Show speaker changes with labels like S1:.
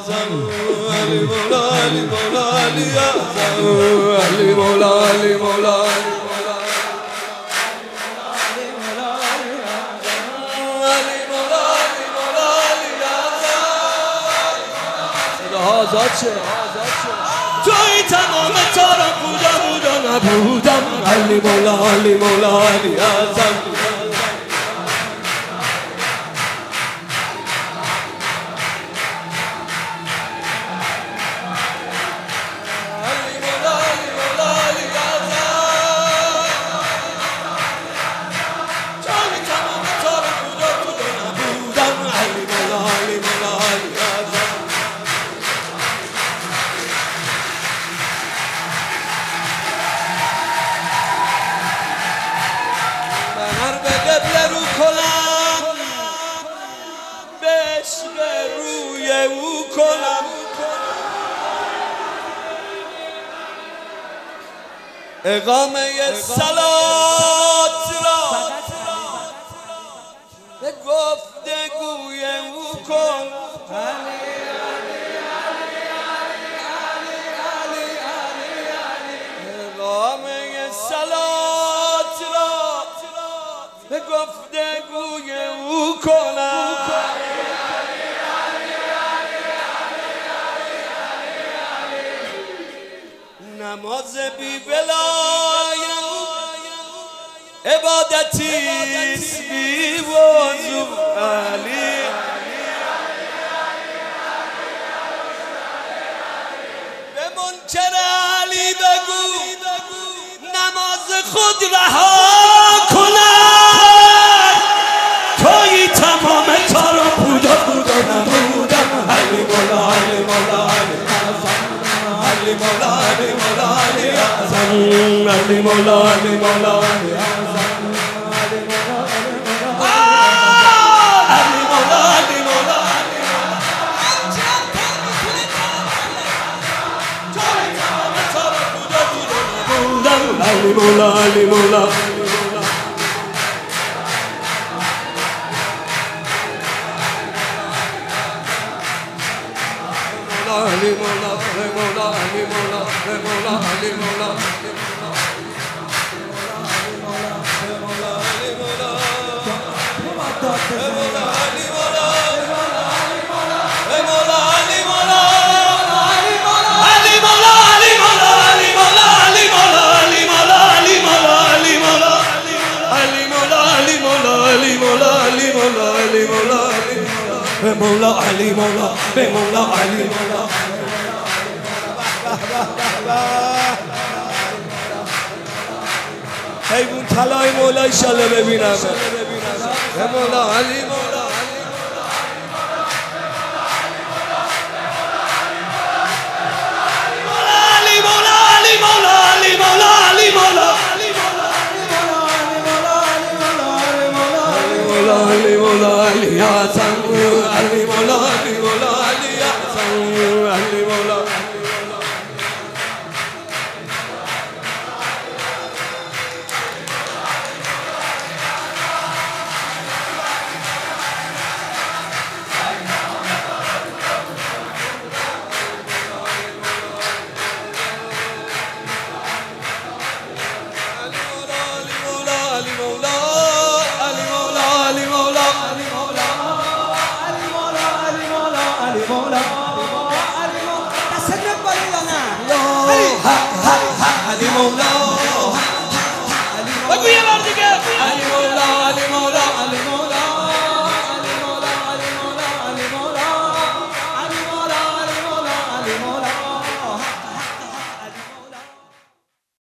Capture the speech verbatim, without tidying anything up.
S1: اعظم علی مولا علی مولا علی اعظم علی مولا علی مولا آزاد شه توی تمام تارم بودم بودم نبودم علی مولا علی مولا علی اعظم اقامه صلات را به گفتگوی او کن اقامه صلات را به گفتگوی او کنم نماز بی ولای عبادتیست بی وضو علی به منکر علی بگو نماز خود رها کند توی تمام تارو بودا بودا نبودم علی مولا علی مولا علی مولا علی مولا علی اعظم علی مولا علی مولا علی اعظم علی مولا علی مولا علی مولا علی مولا علی مولا علی مولا علی مولا علی مولا علی مولا علی مولا به مولا علی مولا به مولا علی مولا حیوان طلای مولا ایشالله ببینم به مولا علی مولا علی مولا علی مولا علی مولا علی مولا علی مولا علی اعظم علی مولا علی مولا علی اعظم علی مولا مولا